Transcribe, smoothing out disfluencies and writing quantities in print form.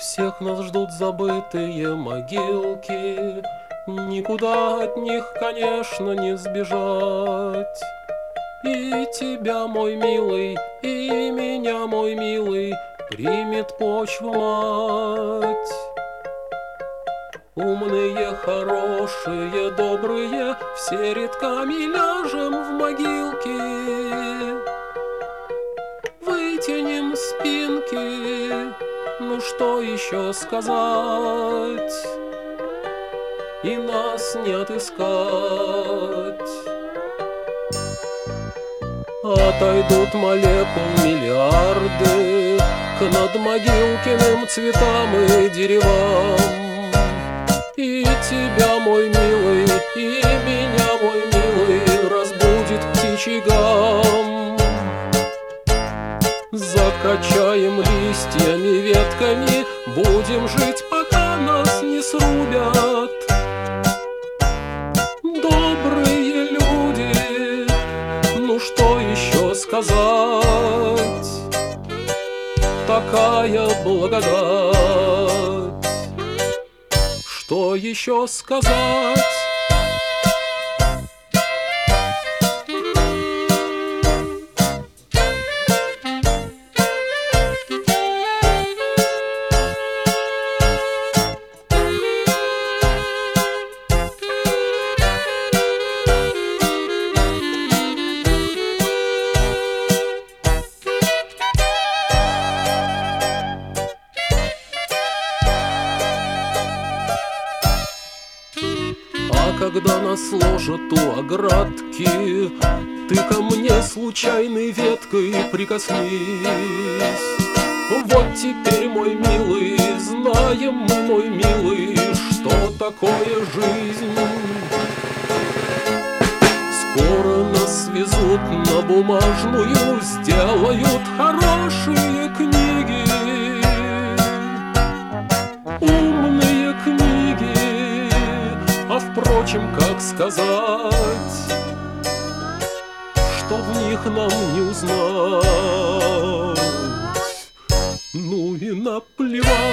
Всех нас ждут забытые могилки, никуда от них, конечно, не сбежать. И тебя, мой милый, и меня, мой милый, примет почва мать. Умные, хорошие, добрые, все редками ляжем в могилки. Вытянем спинки, ну что еще сказать, и нас не отыскать. Отойдут молекул миллиарды к надмогилкиным цветам и деревам. И тебя, мой милый, и меня, мой милый, разбудит птичий гам. Закачаем листьями, ветками, будем жить, пока нас не срубят. Добрые люди, ну что еще сказать? Такая благодать. Что еще сказать? Когда нас ложат у оградки, ты ко мне случайной веткой прикоснись. Вот теперь, мой милый, знаем мы, мой милый, что такое жизнь. Скоро нас свезут на бумажную, сделают хорошие книги, умные книги. А впрочем, как сказать, что в них нам не узнать? Ну и наплевать.